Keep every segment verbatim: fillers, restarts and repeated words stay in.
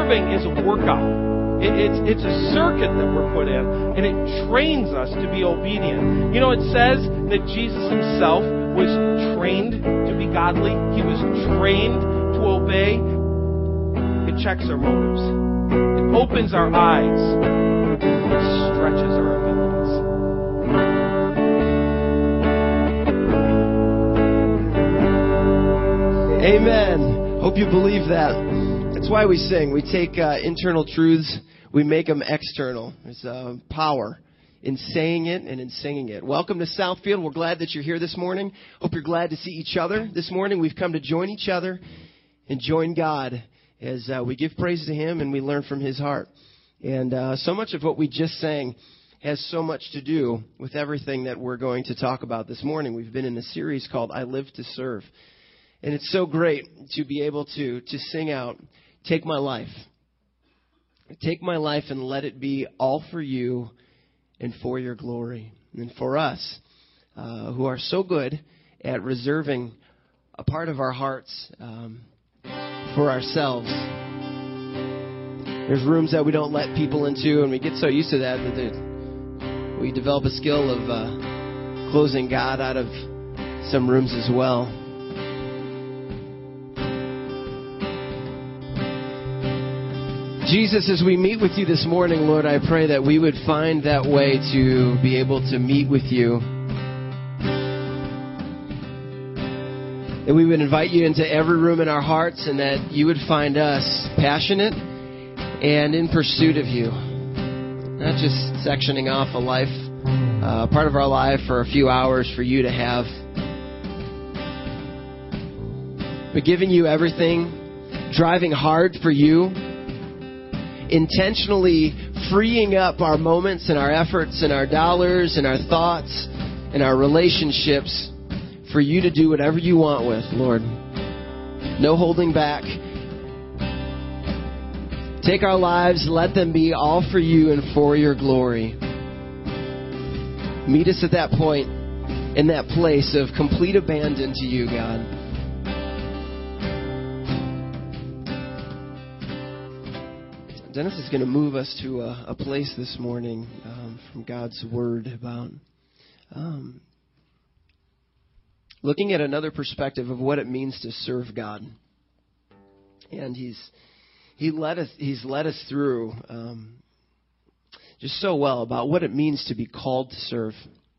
serving is a workout. It, it's, it's a circuit that we're put in, and it trains us to be obedient. You know, it says that Jesus himself was trained to be godly. He was trained to obey. It checks our motives. It opens our eyes. It stretches our abilities. Amen. Hope you believe that. That's why we sing. We take uh, internal truths, we make them external. There's uh, power in saying it and in singing it. Welcome to Southfield. We're glad that you're here this morning. Hope you're glad to see each other this morning. We've come to join each other and join God as uh, we give praise to Him and we learn from His heart. And uh, so much of what we just sang has so much to do with everything that we're going to talk about this morning. We've been in a series called I Live to Serve. And it's so great to be able to, to sing out, take my life. Take my life and let it be all for you and for your glory. And for us, uh, who are so good at reserving a part of our hearts um, for ourselves. There's rooms that we don't let people into, and we get so used to that that they, we develop a skill of uh, closing God out of some rooms as well. Jesus, as we meet with you this morning, Lord, I pray that we would find that way to be able to meet with you. That we would invite you into every room in our hearts and that you would find us passionate and in pursuit of you. Not just sectioning off a life, uh, part of our life for a few hours for you to have. But giving you everything, driving hard for you, intentionally freeing up our moments and our efforts and our dollars and our thoughts and our relationships for you to do whatever you want with, Lord. No holding back. Take our lives, let them be all for you and for your glory. Meet us at that point, in that place of complete abandon to you, God. Dennis is going to move us to a, a place this morning um, from God's Word about um, looking at another perspective of what it means to serve God. And he's he led us he's led us through um, just so well about what it means to be called to serve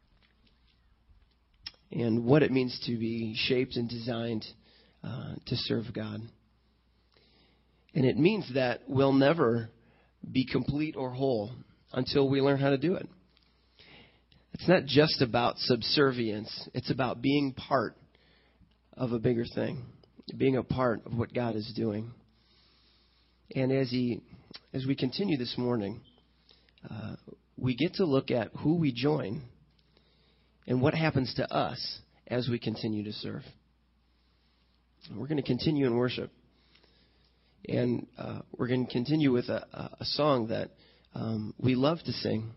and what it means to be shaped and designed uh, to serve God. And it means that we'll never be complete or whole until we learn how to do it. It's not just about subservience. It's about being part of a bigger thing, being a part of what God is doing. And as he, as we continue this morning, uh, we get to look at who we join and what happens to us as we continue to serve. We're going to continue in worship. And uh, we're going to continue with a, a song that um, we love to sing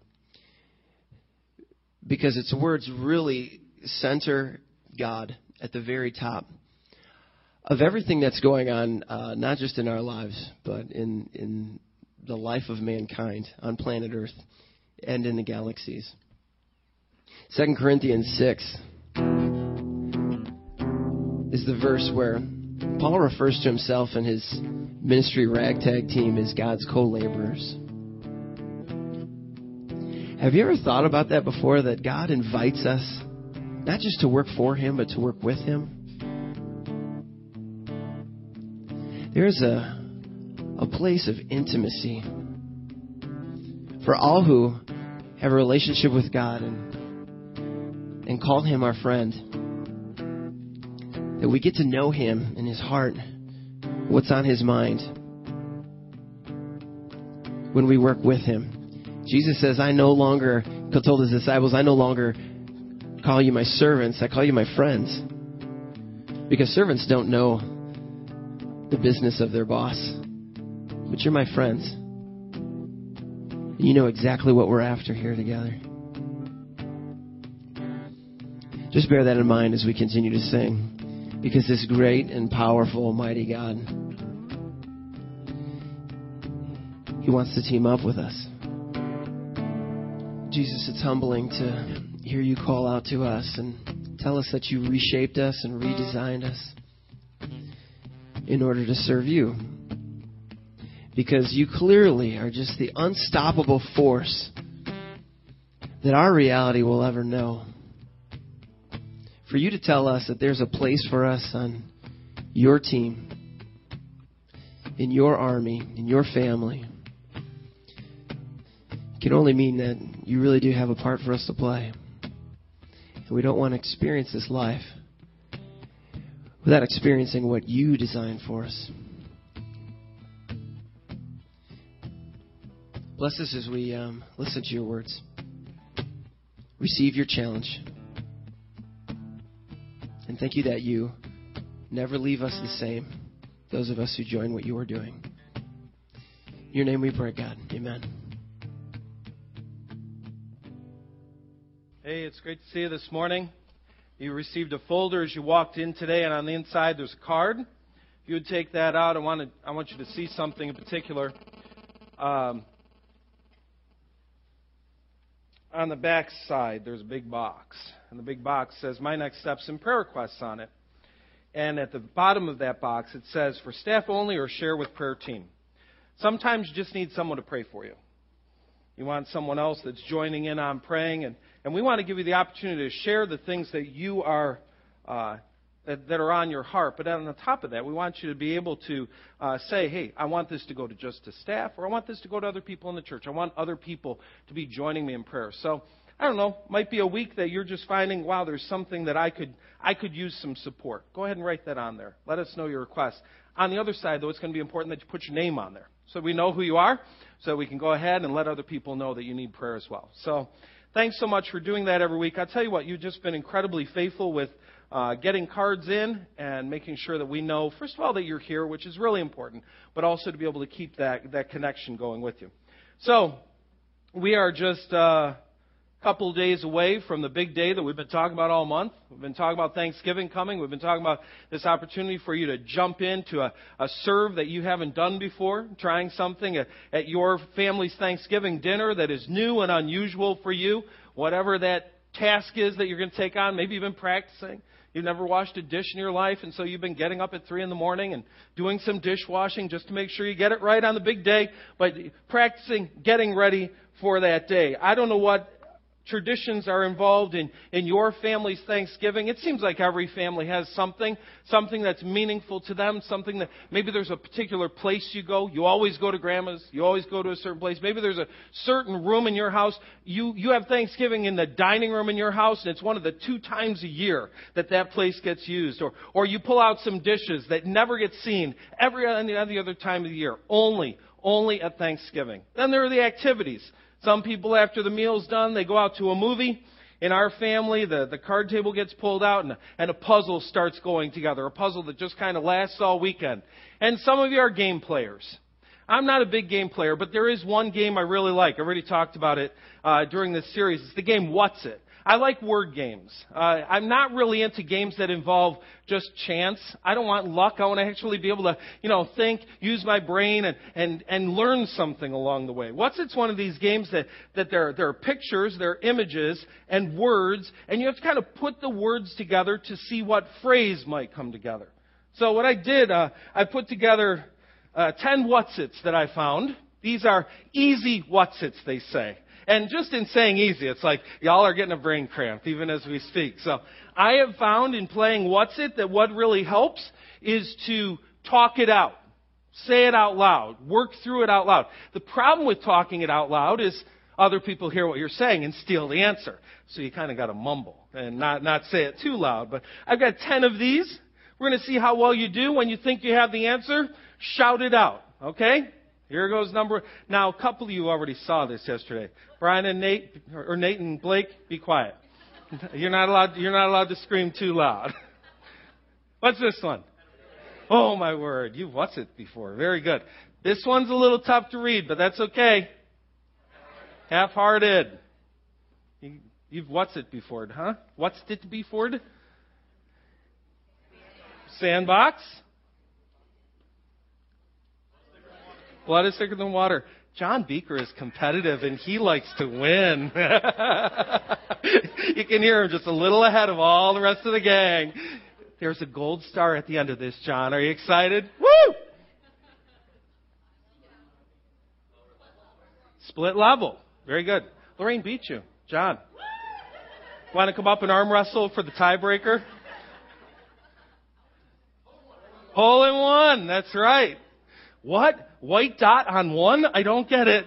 because its words really center God at the very top of everything that's going on, uh, not just in our lives, but in, in the life of mankind on planet Earth and in the galaxies. Second Corinthians six is the verse where Paul refers to himself and his ministry ragtag team as God's co-laborers. Have you ever thought about that before, that God invites us not just to work for Him, but to work with Him? There's a, a place of intimacy for all who have a relationship with God and, and call Him our friend. That we get to know Him and His heart, what's on His mind when we work with Him. Jesus says, I no longer, He told His disciples, I no longer call you my servants, I call you my friends. Because servants don't know the business of their boss. But you're my friends. You know exactly what we're after here together. Just bear that in mind as we continue to sing. Because this great and powerful, mighty God He wants to team up with us. Jesus, it's humbling to hear you call out to us and tell us that you reshaped us and redesigned us in order to serve you. Because you clearly are just the unstoppable force that our reality will ever know. For you to tell us that there's a place for us on your team, in your army, in your family, can only mean that you really do have a part for us to play. And we don't want to experience this life without experiencing what you designed for us. Bless us as we um, listen to your words. Receive your challenge. And thank you that you never leave us the same, those of us who join what you are doing. In your name we pray, God. Amen. Hey, it's great to see you this morning. You received a folder as you walked in today, and on the inside there's a card. If you would take that out, I want to, I want you to see something in particular. Um, on the back side, there's a big box, and the big box says My Next Steps and Prayer Requests on it. And at the bottom of that box, it says, for staff only or share with prayer team. Sometimes you just need someone to pray for you. You want someone else that's joining in on praying, and, and we want to give you the opportunity to share the things that you are uh, that, that are on your heart. But on the top of that, we want you to be able to uh, say, hey, I want this to go to just to staff, or I want this to go to other people in the church. I want other people to be joining me in prayer. So, I don't know, might be a week that you're just finding, wow, there's something that I could I could use some support. Go ahead and write that on there. Let us know your request. On the other side, though, it's going to be important that you put your name on there so we know who you are, so we can go ahead and let other people know that you need prayer as well. So thanks so much for doing that every week. I'll tell you what, you've just been incredibly faithful with uh, getting cards in and making sure that we know, first of all, that you're here, which is really important, but also to be able to keep that, that connection going with you. So we are just Uh, couple of days away from the big day that we've been talking about all month. We've been talking about Thanksgiving coming. We've been talking about this opportunity for you to jump into a, a serve that you haven't done before, trying something at, at your family's Thanksgiving dinner that is new and unusual for you, whatever that task is that you're going to take on. Maybe you've been practicing. You've never washed a dish in your life, and so you've been getting up at three in the morning and doing some dishwashing just to make sure you get it right on the big day, but practicing getting ready for that day. I don't know what traditions are involved in, in your family's Thanksgiving. It seems like every family has something, something that's meaningful to them, something that maybe there's a particular place you go. You always go to Grandma's. You always go to a certain place. Maybe there's a certain room in your house. You, you have Thanksgiving in the dining room in your house, and it's one of the two times a year that that place gets used. Or, or you pull out some dishes that never get seen every any other time of the year, only, only at Thanksgiving. Then there are the activities. Some people, after the meal's done, they go out to a movie. In our family, the, the card table gets pulled out and, and a puzzle starts going together, a puzzle that just kind of lasts all weekend. And some of you are game players. I'm not a big game player, but there is one game I really like. I already talked about it uh, during this series. It's the game What's It? I like word games. Uh, I'm not really into games that involve just chance. I don't want luck. I want to actually be able to, you know, think, use my brain, and, and, and learn something along the way. What's It's one of these games that, that there, there are pictures, there are images, and words, and you have to kind of put the words together to see what phrase might come together. So what I did, uh, I put together uh, ten What's It's that I found. These are easy What's It's, they say. And just in saying easy, it's like y'all are getting a brain cramp even as we speak. So I have found in playing What's It that what really helps is to talk it out. Say it out loud. Work through it out loud. The problem with talking it out loud is other people hear what you're saying and steal the answer. So you kind of got to mumble and not, not say it too loud. But I've got ten of these. We're going to see how well you do. When you think you have the answer, shout it out. Okay? Here goes number. Now, a couple of you already saw this yesterday. Brian and Nate, or Nate and Blake, be quiet. You're not allowed. You're not allowed to scream too loud. What's this one? Oh my word! You've what's it before? Very good. This one's a little tough to read, but that's okay. Half-hearted. You, you've what's it before, huh? What's it before? Sandbox. Blood is thicker than water. John Beaker is competitive and he likes to win. You can hear him just a little ahead of all the rest of the gang. There's a gold star at the end of this, John. Are you excited? Woo! Split level. Very good. Lorraine beat you. John. Want to come up and arm wrestle for the tiebreaker? Hole in one. That's right. What? White dot on one? I don't get it.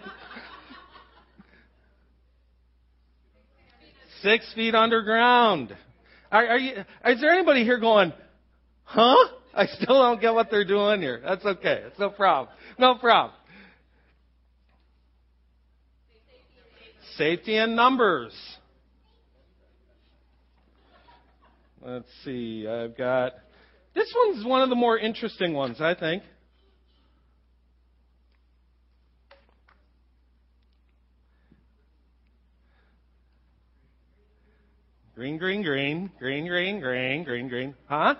Six feet underground. Are, are you, is there anybody here going, huh? I still don't get what they're doing here. That's okay. It's no problem. No problem. Safety in numbers. Let's see. I've got... This one's one of the more interesting ones, I think. Green, green, green. Green, green, green, green, green. Huh?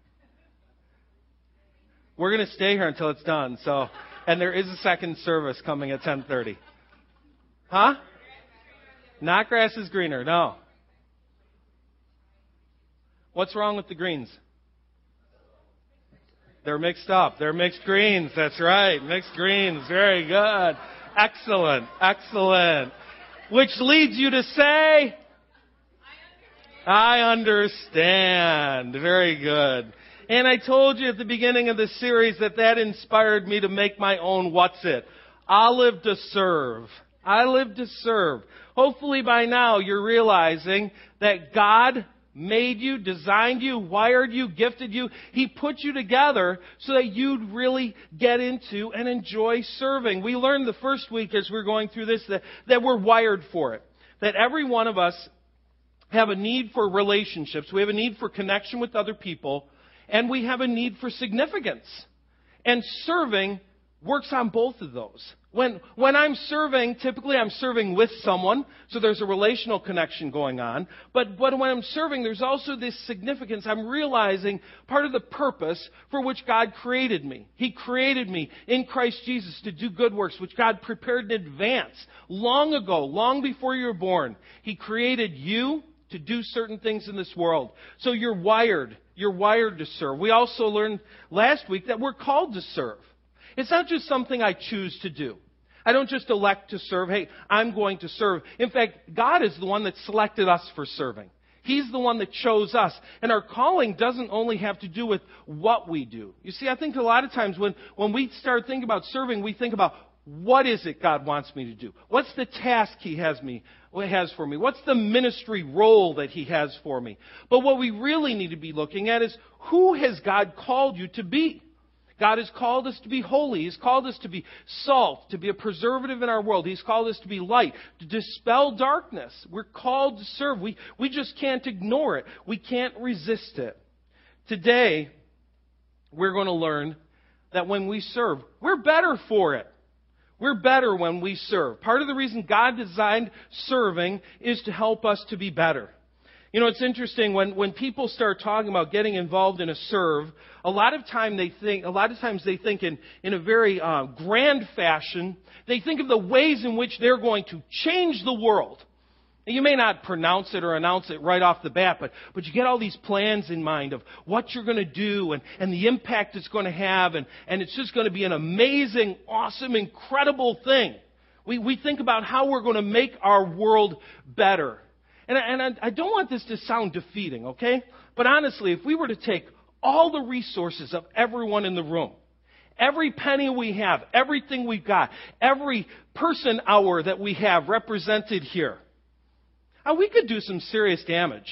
We're going to stay here until it's done. So, and there is a second service coming at ten thirty. Huh? Not grass is greener. No. What's wrong with the greens? They're mixed up. They're mixed greens. That's right. Mixed greens. Very good. Excellent. Excellent. Which leads you to say, I understand. Very good. And I told you at the beginning of the series that that inspired me to make my own what's it. I live to serve. I live to serve. Hopefully by now you're realizing that God made you, designed you, wired you, gifted you. He put you together so that you'd really get into and enjoy serving. We learned the first week as we were going through this that, that we're wired for it. That every one of us have a need for relationships. We have a need for connection with other people. And we have a need for significance. And serving works on both of those. When, when I'm serving, typically I'm serving with someone, so there's a relational connection going on. But, but when I'm serving, there's also this significance. I'm realizing part of the purpose for which God created me. He created me in Christ Jesus to do good works, which God prepared in advance, long ago, long before you were born. He created you to do certain things in this world. So you're wired. You're wired to serve. We also learned last week that we're called to serve. It's not just something I choose to do. I don't just elect to serve. Hey, I'm going to serve. In fact, God is the one that selected us for serving. He's the one that chose us. And our calling doesn't only have to do with what we do. You see, I think a lot of times when, when we start thinking about serving, we think about what is it God wants me to do? What's the task He has me has for me? What's the ministry role that He has for me? But what we really need to be looking at is who has God called you to be? God has called us to be holy. He's called us to be salt, to be a preservative in our world. He's called us to be light, to dispel darkness. We're called to serve. We, we just can't ignore it. We can't resist it. Today, we're going to learn that when we serve, we're better for it. We're better when we serve. Part of the reason God designed serving is to help us to be better. You know, it's interesting when, when people start talking about getting involved in a serve, a lot of time they think, a lot of times they think in, in a very uh, grand fashion. They think of the ways in which they're going to change the world. And you may not pronounce it or announce it right off the bat, but, but you get all these plans in mind of what you're going to do and, and the impact it's going to have, and, and it's just going to be an amazing, awesome, incredible thing. We, we think about how we're going to make our world better. And, I, and I, I don't want this to sound defeating, okay? But honestly, if we were to take all the resources of everyone in the room, every penny we have, everything we've got, every person hour that we have represented here, uh, we could do some serious damage.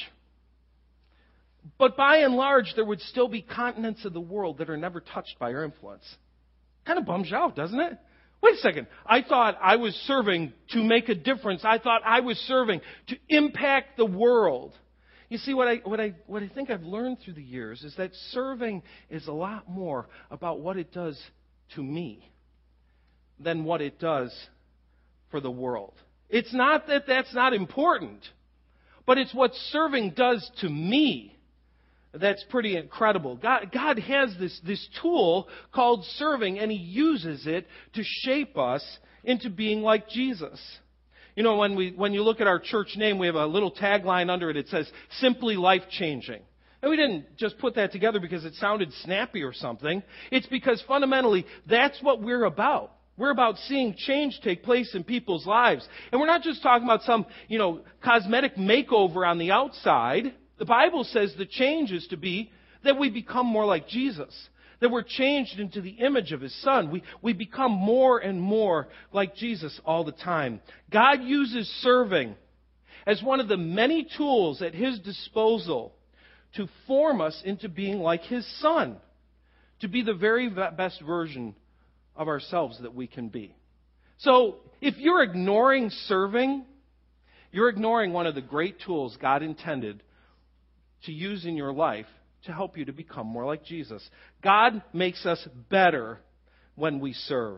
But by and large, there would still be continents of the world that are never touched by our influence. Kind of bums you out, doesn't it? Wait a second. I thought I was serving to make a difference. I thought I was serving to impact the world. You see, what I, what I, what I think I've learned through the years is that serving is a lot more about what it does to me than what it does for the world. It's not that that's not important, but it's what serving does to me that's pretty incredible. God, God has this, this tool called serving, and He uses it to shape us into being like Jesus. You know, when we when you look at our church name, we have a little tagline under it. It says, "Simply life-changing." And we didn't just put that together because it sounded snappy or something. It's because fundamentally, that's what we're about. We're about seeing change take place in people's lives. And we're not just talking about some, you know, cosmetic makeover on the outside. The Bible says the change is to be that we become more like Jesus. That we're changed into the image of His Son. We, we become more and more like Jesus all the time. God uses serving as one of the many tools at His disposal to form us into being like His Son. To be the very best version of ourselves that we can be. So, if you're ignoring serving, you're ignoring one of the great tools God intended to use in your life to help you to become more like Jesus. God makes us better when we serve.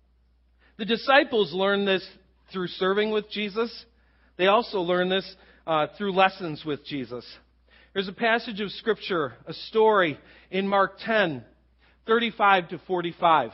The disciples learned this through serving with Jesus. They also learned this uh, through lessons with Jesus. There's a passage of Scripture, a story in Mark ten, thirty-five to forty-five.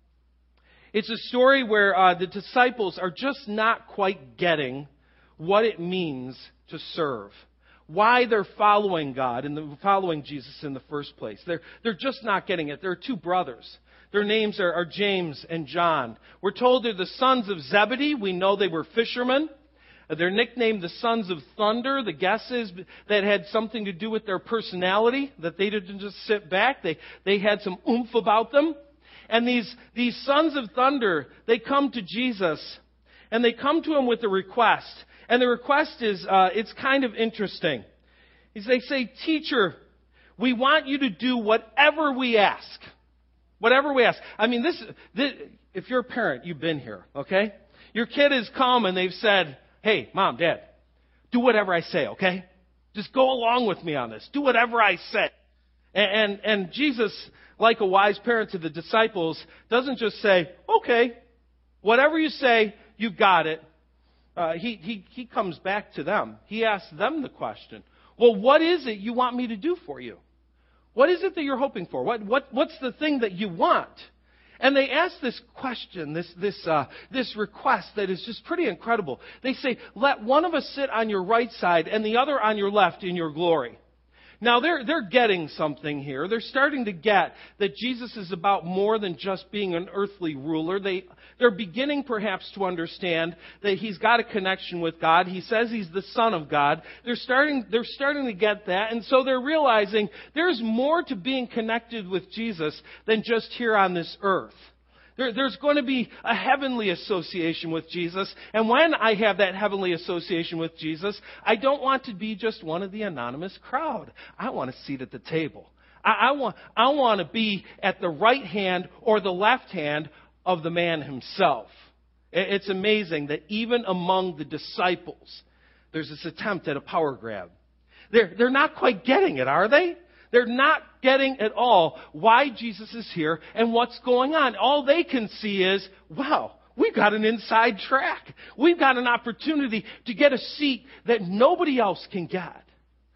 It's a story where uh, the disciples are just not quite getting what it means to serve. Why they're following God and following Jesus in the first place. They're, they're just not getting it. There are two brothers. Their names are, are James and John. We're told they're the sons of Zebedee. We know they were fishermen. They're nicknamed the sons of thunder. The guess is that had something to do with their personality, that they didn't just sit back. They, they had some oomph about them. And these, these sons of thunder, they come to Jesus, and they come to Him with a request. And the request is, uh, it's kind of interesting. They say, "Teacher, we want you to do whatever we ask." Whatever we ask. I mean, this, this, if you're a parent, you've been here, okay? Your kid has come and they've said, "Hey, Mom, Dad, do whatever I say, okay? Just go along with me on this. Do whatever I say." And, and, and Jesus, like a wise parent to the disciples, doesn't just say, "Okay, whatever you say, you've got it." Uh, he, he, he comes back to them. He asks them the question. Well, what is it you want me to do for you? What is it that you're hoping for? What, what, what's the thing that you want? And they ask this question, this, this, uh, this request that is just pretty incredible. They say, "Let one of us sit on your right side and the other on your left in your glory." Now, they're, they're getting something here. They're starting to get that Jesus is about more than just being an earthly ruler. They, they're beginning perhaps to understand that He's got a connection with God. He says He's the Son of God. They're starting, they're starting to get that. And so they're realizing there's more to being connected with Jesus than just here on this earth. There, there's going to be a heavenly association with Jesus. And when I have that heavenly association with Jesus, I don't want to be just one of the anonymous crowd. I want a seat at the table. I, I want, I want to be at the right hand or the left hand of the man Himself. It's amazing that even among the disciples, there's this attempt at a power grab. They're, they're not quite getting it, are they? They're not getting at all why Jesus is here and what's going on. All they can see is, wow, we've got an inside track. We've got an opportunity to get a seat that nobody else can get.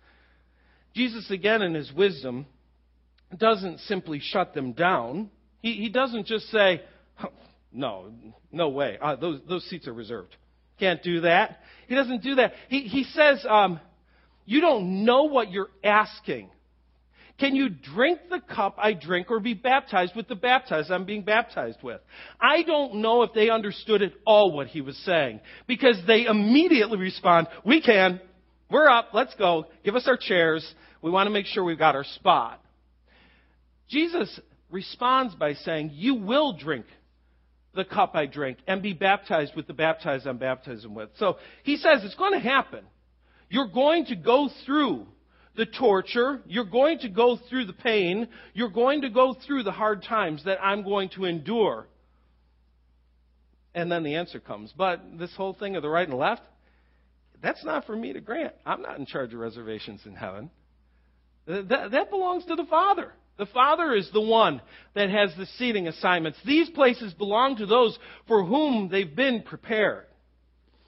Jesus, again, in His wisdom, doesn't simply shut them down. He, he doesn't just say, oh, no, no way. Uh, those, those seats are reserved. Can't do that. He doesn't do that. He, he says, um, you don't know what you're asking. Can you drink the cup I drink or be baptized with the baptized I'm being baptized with? I don't know if they understood at all what He was saying, because they immediately respond, "We can. We're up. Let's go. Give us our chairs. We want to make sure we've got our spot." Jesus responds by saying, "You will drink the cup I drink and be baptized with the baptized I'm baptizing with." So He says it's going to happen. You're going to go through the torture. You're going to go through the pain. You're going to go through the hard times that I'm going to endure. And then the answer comes. But this whole thing of the right and left, that's not for me to grant. I'm not in charge of reservations in heaven. That, that belongs to the Father. The Father is the one that has the seating assignments. These places belong to those for whom they've been prepared.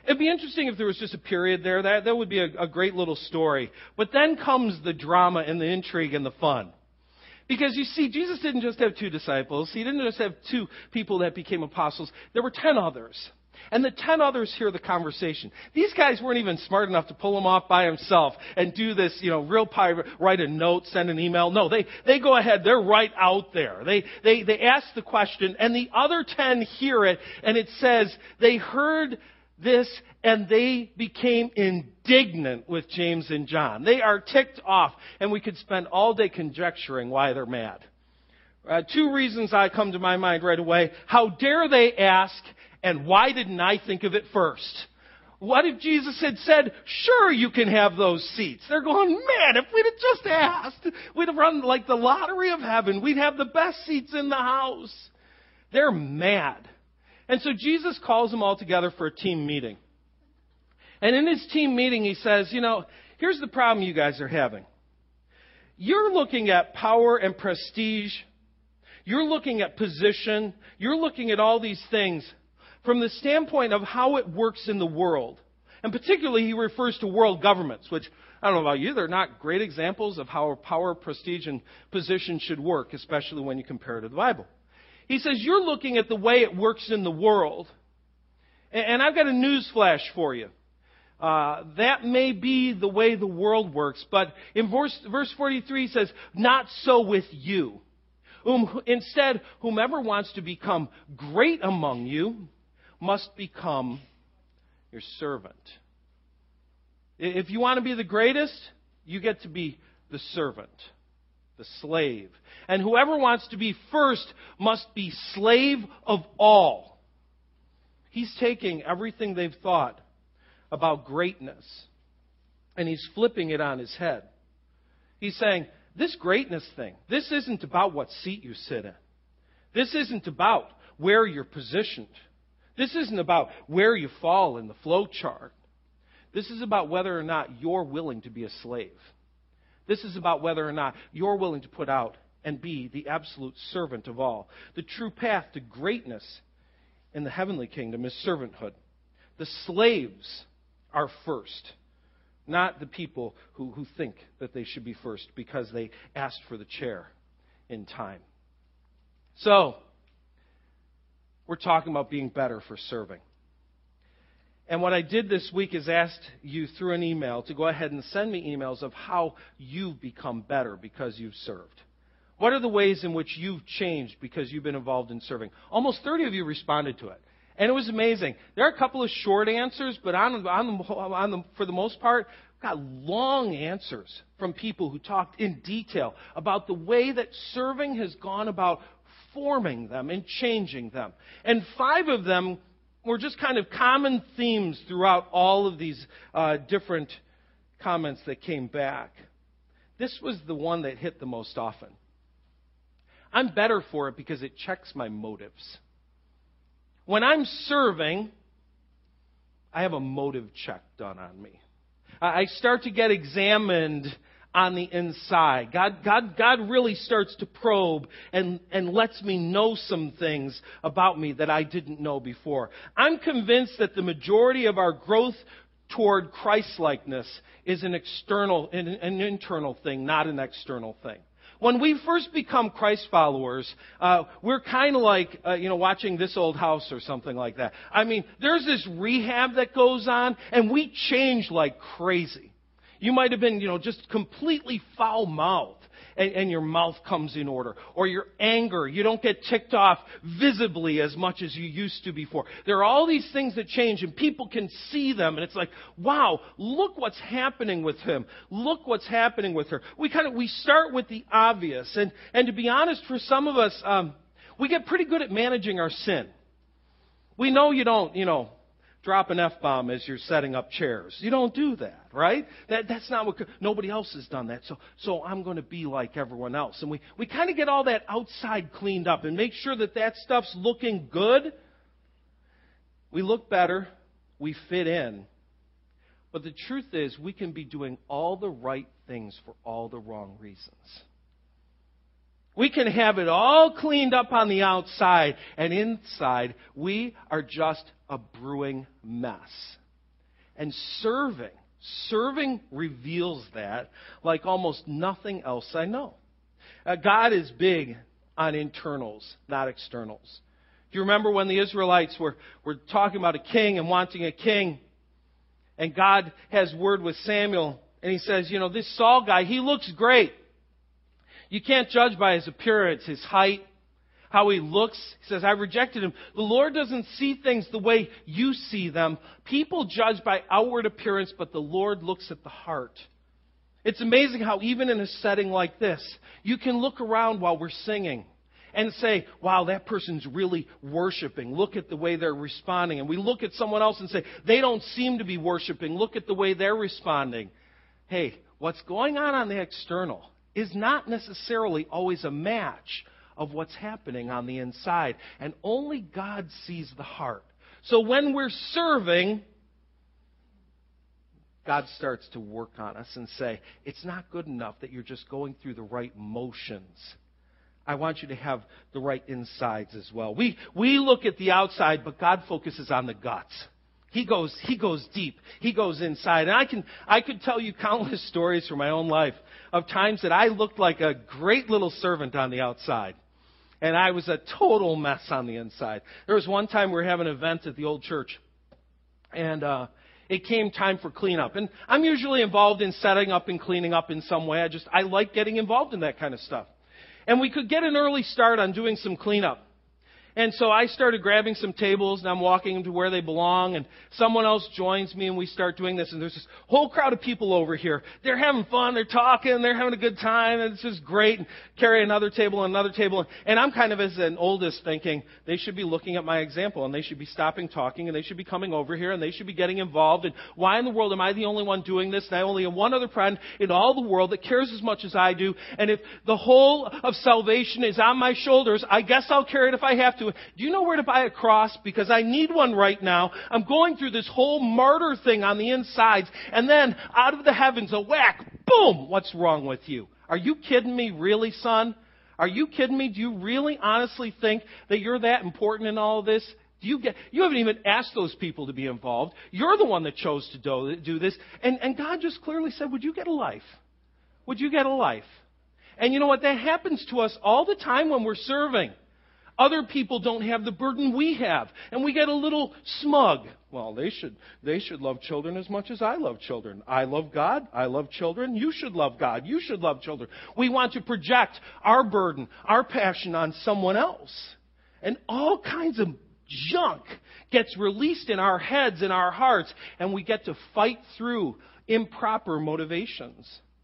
It'd be interesting if there was just a period there. That, that would be a, a great little story. But then comes the drama and the intrigue and the fun. Because you see, Jesus didn't just have two disciples. He didn't just have two people that became apostles. There were ten others. And the ten others hear the conversation. These guys weren't even smart enough to pull him off by himself and do this, you know, real private, write a note, send an email. No, they, they go ahead. They're right out there. They, they, they ask the question, and the other ten hear it, and it says they heard this and they became indignant with James and John. They are ticked off, and we could spend all day conjecturing why they're mad. Uh, two reasons I come to my mind right away. How dare they ask, and why didn't I think of it first? What if Jesus had said, sure, you can have those seats? They're going, man, if we'd have just asked, we'd have run like the lottery of heaven. We'd have the best seats in the house. They're mad. And so Jesus calls them all together for a team meeting. And in his team meeting, he says, you know, here's the problem you guys are having. You're looking at power and prestige. You're looking at position. You're looking at all these things from the standpoint of how it works in the world. And particularly, he refers to world governments, which, I don't know about you, they're not great examples of how power, prestige, and position should work, especially when you compare it to the Bible. He says, you're looking at the way it works in the world. And I've got a news flash for you. Uh, that may be the way the world works, but in verse, verse forty-three he says, not so with you. Um, instead, whomever wants to become great among you must become your servant. If you want to be the greatest, you get to be the servant, the slave. And whoever wants to be first must be slave of all. He's taking everything they've thought about greatness, and he's flipping it on his head. He's saying, this greatness thing, this isn't about what seat you sit in. This isn't about where you're positioned. This isn't about where you fall in the flow chart. This is about whether or not you're willing to be a slave. This is about whether or not you're willing to put out and be the absolute servant of all. The true path to greatness in the heavenly kingdom is servanthood. The slaves are first, not the people who, who think that they should be first because they asked for the chair in time. So, we're talking about being better for serving. And what I did this week is asked you through an email to go ahead and send me emails of how you've become better because you've served. What are the ways in which you've changed because you've been involved in serving? Almost thirty of you responded to it. And it was amazing. There are a couple of short answers, but on, on, the, on the, for the most part, got long answers from people who talked in detail about the way that serving has gone about forming them and changing them. And five of them were just kind of common themes throughout all of these uh, different comments that came back. This was the one that hit the most often. I'm better for it because it checks my motives. When I'm serving, I have a motive check done on me. I start to get examined on the inside. God, God, God really starts to probe and, and lets me know some things about me that I didn't know before. I'm convinced that the majority of our growth toward Christ-likeness is an external, an, an internal thing, not an external thing. When we first become Christ followers, uh, we're kind of like, uh, you know, watching This Old House or something like that. I mean, there's this rehab that goes on, and we change like crazy. You might have been, you know, just completely foul-mouthed, and, and your mouth comes in order. Or your anger, you don't get ticked off visibly as much as you used to before. There are all these things that change, and people can see them, and it's like, wow, look what's happening with him. Look what's happening with her. We kind of, we start with the obvious. And, and to be honest, for some of us, um, we get pretty good at managing our sin. We know you don't, you know, drop an F-bomb as you're setting up chairs. You don't do that, right? That, that's not what, nobody else has done that. So, so I'm going to be like everyone else. And we, we kind of get all that outside cleaned up and make sure that that stuff's looking good. We look better. We fit in. But the truth is, we can be doing all the right things for all the wrong reasons. We can have it all cleaned up on the outside, and inside, we are just a brewing mess. And serving, serving reveals that like almost nothing else I know. Uh, God is big on internals, not externals. Do you remember when the Israelites were, were talking about a king and wanting a king? And God has word with Samuel, and he says, you know, this Saul guy, he looks great. You can't judge by his appearance, his height, how he looks. He says, I rejected him. The Lord doesn't see things the way you see them. People judge by outward appearance, but the Lord looks at the heart. It's amazing how even in a setting like this, you can look around while we're singing and say, wow, that person's really worshiping. Look at the way they're responding. And we look at someone else and say, they don't seem to be worshiping. Look at the way they're responding. Hey, what's going on on the external is not necessarily always a match of what's happening on the inside. And only God sees the heart. So when we're serving, God starts to work on us and say, it's not good enough that you're just going through the right motions. I want you to have the right insides as well. We we look at the outside, but God focuses on the guts. He goes he goes deep. He goes inside. And I can I could tell you countless stories from my own life of times that I looked like a great little servant on the outside. And I was a total mess on the inside. There was one time we were having an event at the old church. And uh it came time for cleanup. And I'm usually involved in setting up and cleaning up in some way. I just I like getting involved in that kind of stuff. And we could get an early start on doing some cleanup. And so I started grabbing some tables, and I'm walking them to where they belong, and someone else joins me, and we start doing this, and there's this whole crowd of people over here. They're having fun, they're talking, they're having a good time, and it's just great, and carry another table and another table. And I'm kind of, as an oldest, thinking they should be looking at my example, and they should be stopping talking, and they should be coming over here, and they should be getting involved. And why in the world am I the only one doing this? And I only have one other friend in all the world that cares as much as I do. And if the whole of salvation is on my shoulders, I guess I'll carry it if I have to. Do you know where to buy a cross? Because I need one right now. I'm going through this whole martyr thing on the insides. And then out of the heavens, a whack, boom, what's wrong with you? Are you kidding me, really, son? Are you kidding me? Do you really honestly think that you're that important in all of this? Do you get, you haven't even asked those people to be involved. You're the one that chose to do, do this. And, and God just clearly said, would you get a life? Would you get a life? And you know what? That happens to us all the time when we're serving. Other people don't have the burden we have, and we get a little smug. Well, they should they should love children as much as I love children. I love God. I love children. You should love God. You should love children. We want to project our burden, our passion on someone else. And all kinds of junk gets released in our heads and our hearts, and we get to fight through improper motivations.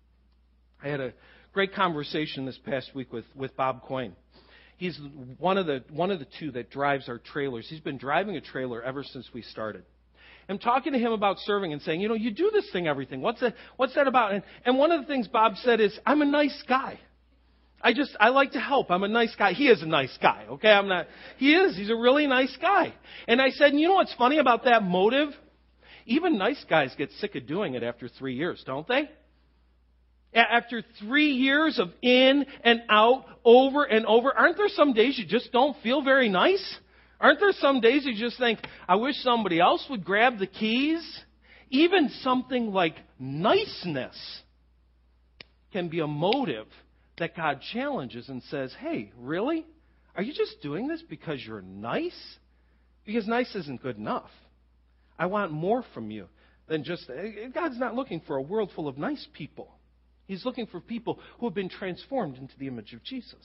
I had a great conversation this past week with, with Bob Coyne. He's one of the one of the two that drives our trailers. He's been driving a trailer ever since we started. I'm talking to him about serving and saying, you know, you do this thing, everything. What's that, what's that about? And, and one of the things Bob said is, I'm a nice guy. I just, I like to help. I'm a nice guy. He is a nice guy, okay? I'm not, he is. He's a really nice guy. And I said, and you know what's funny about that motive? Even nice guys get sick of doing it after three years, don't they? After three years of in and out, over and over, aren't there some days you just don't feel very nice? Aren't there some days you just think, I wish somebody else would grab the keys? Even something like niceness can be a motive that God challenges and says, hey, really? Are you just doing this because you're nice? Because nice isn't good enough. I want more from you than just, God's not looking for a world full of nice people. He's looking for people who have been transformed into the image of Jesus.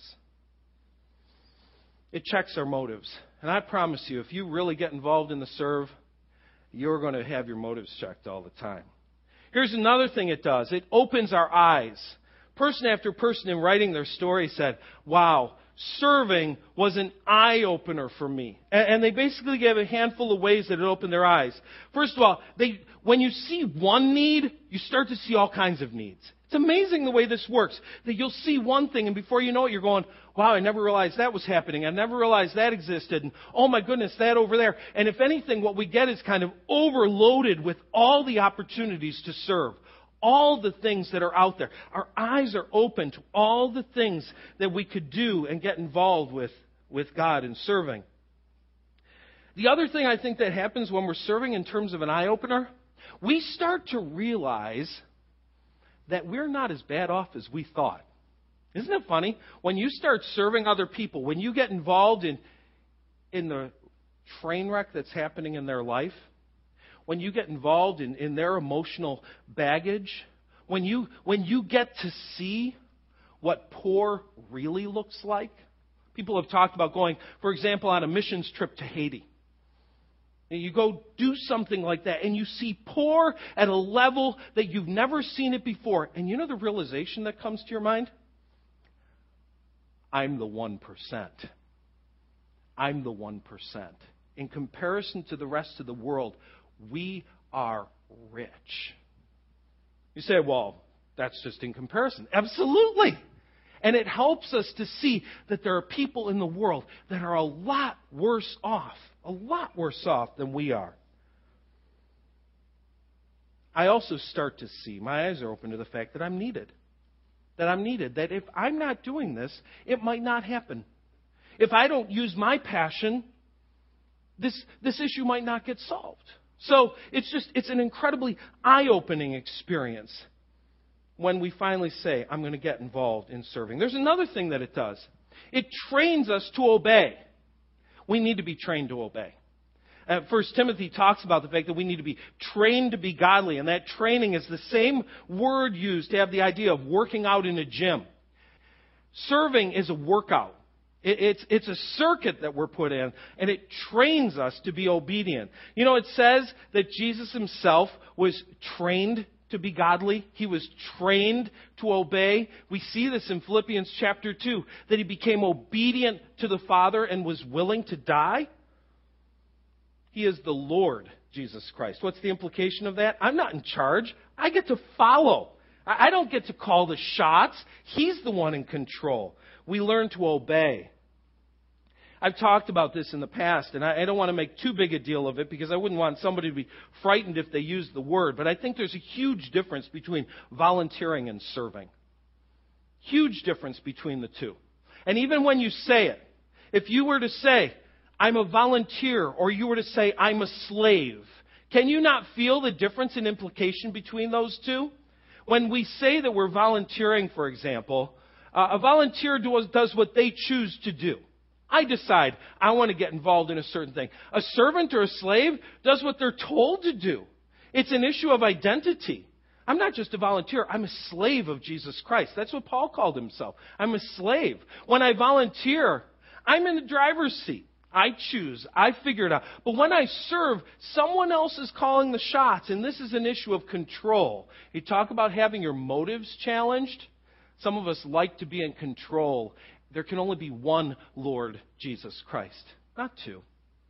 It checks our motives. And I promise you, if you really get involved in the serve, you're going to have your motives checked all the time. Here's another thing it does. It opens our eyes. Person after person in writing their story said, wow, serving was an eye-opener for me. And they basically gave a handful of ways that it opened their eyes. First of all, they, when you see one need, you start to see all kinds of needs. It's amazing the way this works, that you'll see one thing, and before you know it, you're going, wow, I never realized that was happening. I never realized that existed. And oh my goodness, that over there. And if anything, what we get is kind of overloaded with all the opportunities to serve. All the things that are out there. Our eyes are open to all the things that we could do and get involved with, with God and serving. The other thing I think that happens when we're serving in terms of an eye-opener, we start to realize that we're not as bad off as we thought. Isn't it funny? When you start serving other people, when you get involved in, in the train wreck that's happening in their life, when you get involved in, in their emotional baggage, when you, when you get to see what poor really looks like. People have talked about going, for example, on a missions trip to Haiti. And you go do something like that, and you see poor at a level that you've never seen it before. And you know the realization that comes to your mind? I'm the one percent. I'm the one percent. In comparison to the rest of the world, we are rich. You say, well, that's just in comparison. Absolutely. And it helps us to see that there are people in the world that are a lot worse off, a lot worse off than we are. I also start to see, my eyes are open to the fact that I'm needed. That I'm needed. That if I'm not doing this, it might not happen. If I don't use my passion, this, this issue might not get solved. So it's just, it's an incredibly eye-opening experience when we finally say, I'm going to get involved in serving. There's another thing that it does. It trains us to obey. We need to be trained to obey. Uh, First Timothy talks about the fact that we need to be trained to be godly, and that training is the same word used to have the idea of working out in a gym. Serving is a workout. It, it's, it's a circuit that we're put in, and it trains us to be obedient. You know, it says that Jesus himself was trained to be godly. He was trained to obey. We see this in Philippians chapter two, that he became obedient to the Father and was willing to die. He is the Lord Jesus Christ. What's the implication of that? I'm not in charge. I get to follow. I don't get to call the shots. He's the one in control. We learn to obey. I've talked about this in the past, and I don't want to make too big a deal of it because I wouldn't want somebody to be frightened if they use the word. But I think there's a huge difference between volunteering and serving. Huge difference between the two. And even when you say it, if you were to say, I'm a volunteer, or you were to say, I'm a slave, can you not feel the difference in implication between those two? When we say that we're volunteering, for example, uh, a volunteer does, does what they choose to do. I decide I want to get involved in a certain thing. A servant or a slave does what they're told to do. It's an issue of identity. I'm not just a volunteer. I'm a slave of Jesus Christ. That's what Paul called himself. I'm a slave. When I volunteer, I'm in the driver's seat. I choose. I figure it out. But when I serve, someone else is calling the shots, and this is an issue of control. You talk about having your motives challenged. Some of us like to be in control. There can only be one Lord Jesus Christ, not two.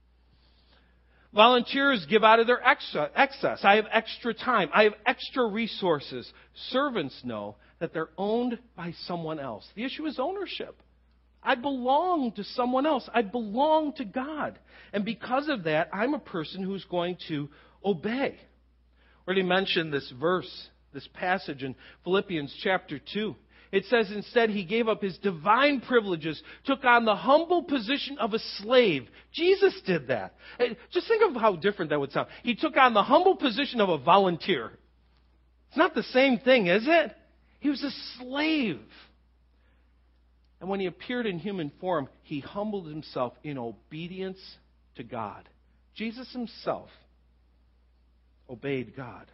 Volunteers give out of their extra, excess. I have extra time. I have extra resources. Servants know that they're owned by someone else. The issue is ownership. I belong to someone else. I belong to God. And because of that, I'm a person who's going to obey. I already mentioned this verse, this passage in Philippians chapter two. It says instead he gave up his divine privileges, took on the humble position of a slave. Jesus did that. Just think of how different that would sound. He took on the humble position of a volunteer. It's not the same thing, is it? He was a slave. And when he appeared in human form, he humbled himself in obedience to God. Jesus himself obeyed God.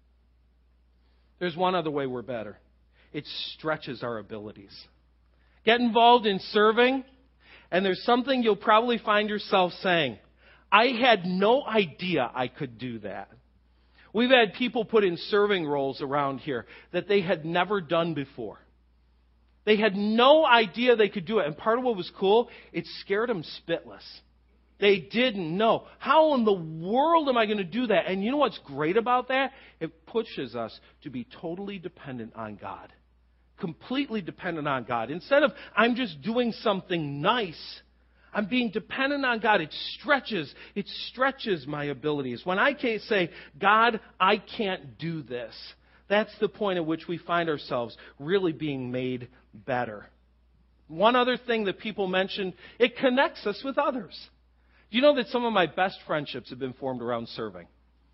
There's one other way we're better. It stretches our abilities. Get involved in serving, and there's something you'll probably find yourself saying, I had no idea I could do that. We've had people put in serving roles around here that they had never done before. They had no idea they could do it. And part of what was cool, it scared them spitless. They didn't know. How in the world am I going to do that? And you know what's great about that? It pushes us to be totally dependent on God. Completely dependent on God. Instead of, I'm just doing something nice, I'm being dependent on God. It stretches, it stretches my abilities. When I can't say, God, I can't do this, that's the point at which we find ourselves really being made better. One other thing that people mentioned, it connects us with others. Do you know that some of my best friendships have been formed around serving?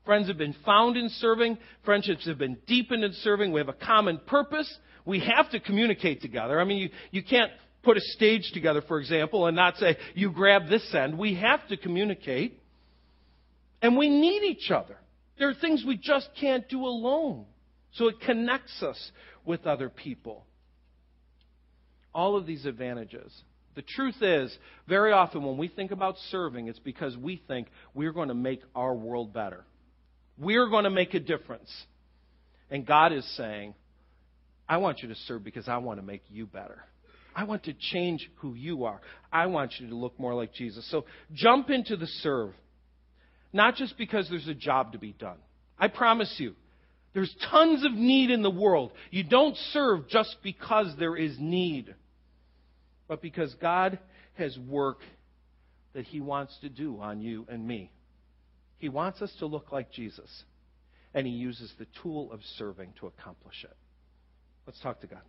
Friends have been found in serving. Friendships have been deepened in serving. We have a common purpose. We have to communicate together. I mean, you, you can't put a stage together, for example, and not say, you grab this end. We have to communicate. And we need each other. There are things we just can't do alone. So it connects us with other people. All of these advantages. The truth is, very often when we think about serving, it's because we think we're going to make our world better. We're going to make a difference. And God is saying, I want you to serve because I want to make you better. I want to change who you are. I want you to look more like Jesus. So jump into the serve. Not just because there's a job to be done. I promise you, there's tons of need in the world. You don't serve just because there is need, but because God has work that He wants to do on you and me. He wants us to look like Jesus, and He uses the tool of serving to accomplish it. Let's talk to God.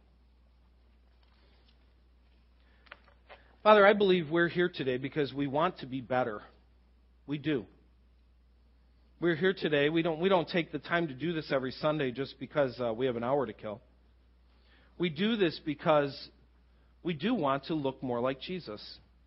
Father, I believe we're here today because we want to be better. We do. We're here today. We don't, we don't take the time to do this every Sunday just because uh, we have an hour to kill. We do this because we do want to look more like Jesus.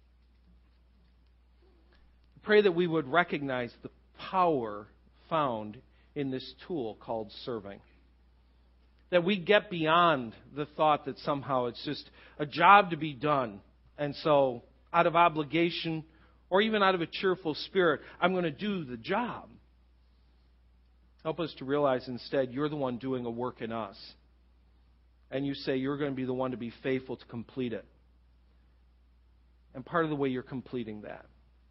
Pray that we would recognize the power found in this tool called serving. That we get beyond the thought that somehow it's just a job to be done. And so, out of obligation or even out of a cheerful spirit, I'm going to do the job. Help us to realize instead you're the one doing a work in us. And you say you're going to be the one to be faithful to complete it. And part of the way you're completing that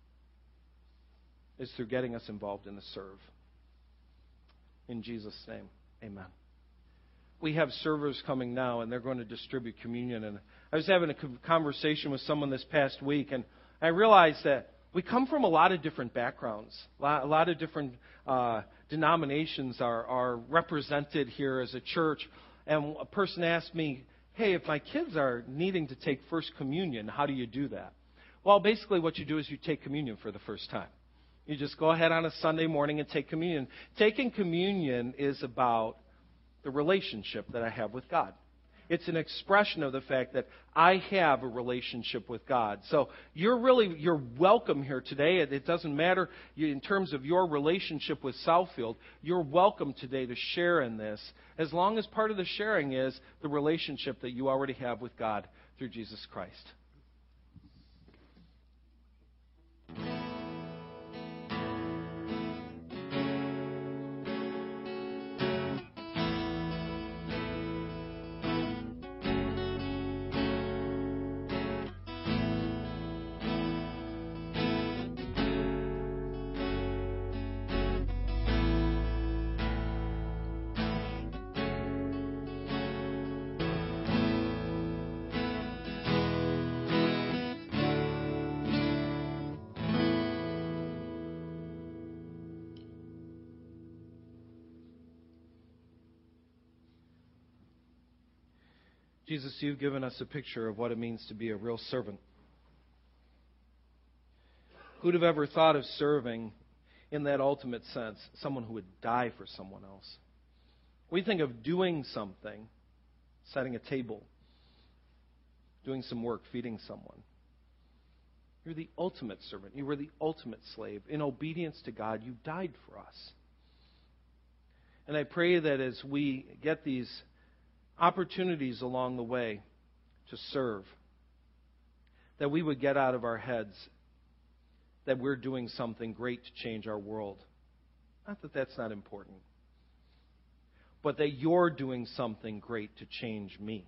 is through getting us involved in the serve. In Jesus' name, amen. We have servers coming now, and they're going to distribute communion. And I was having a conversation with someone this past week, and I realized that we come from a lot of different backgrounds. A lot, a lot of different uh, denominations are, are represented here as a church. And a person asked me, hey, if my kids are needing to take First Communion, how do you do that? Well, basically what you do is you take communion for the first time. You just go ahead on a Sunday morning and take communion. Taking communion is about the relationship that I have with God. It's an expression of the fact that I have a relationship with God. So you're really, you're welcome here today. It, it doesn't matter in terms of your relationship with Southfield. You're welcome today to share in this, as long as part of the sharing is the relationship that you already have with God through Jesus Christ. Jesus, you've given us a picture of what it means to be a real servant. Who'd have ever thought of serving in that ultimate sense, someone who would die for someone else? We think of doing something, setting a table, doing some work, feeding someone. You're the ultimate servant. You were the ultimate slave. In obedience to God, you died for us. And I pray that as we get these opportunities along the way to serve, that we would get out of our heads that we're doing something great to change our world. Not that that's not important, but that you're doing something great to change me.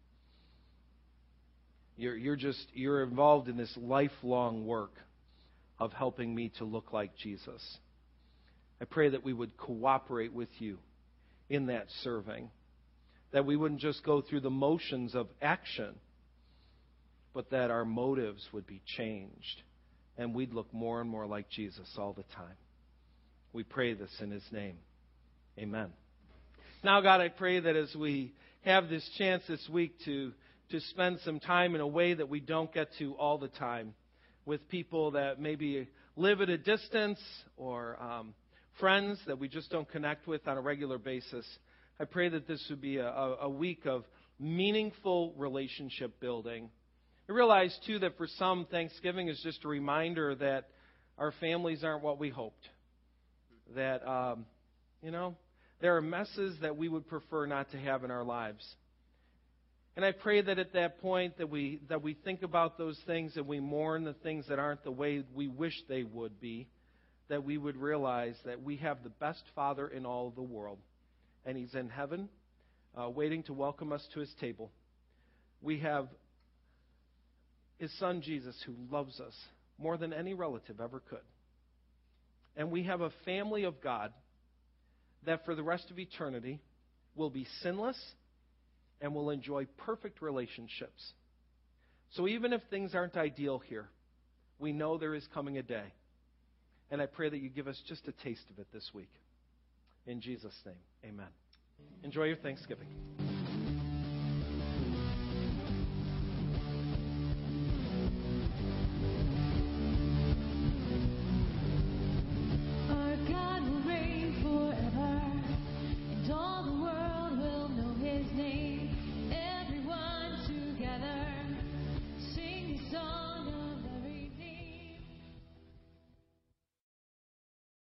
You're, you're just, you're involved in this lifelong work of helping me to look like Jesus. I pray that we would cooperate with you in that serving. That we wouldn't just go through the motions of action, but that our motives would be changed and we'd look more and more like Jesus all the time. We pray this in His name. Amen. Now, God, I pray that as we have this chance this week to, to spend some time in a way that we don't get to all the time with people that maybe live at a distance or um, friends that we just don't connect with on a regular basis. I pray that this would be a, a week of meaningful relationship building. I realize, too, that for some, Thanksgiving is just a reminder that our families aren't what we hoped. That, um, you know, there are messes that we would prefer not to have in our lives. And I pray that at that point that we that we think about those things and we mourn the things that aren't the way we wish they would be, that we would realize that we have the best Father in all of the world. And He's in heaven, uh, waiting to welcome us to His table. We have His Son Jesus, who loves us more than any relative ever could. And we have a family of God that for the rest of eternity will be sinless and will enjoy perfect relationships. So even if things aren't ideal here, we know there is coming a day. And I pray that you give us just a taste of it this week. In Jesus' name, amen. Enjoy your Thanksgiving.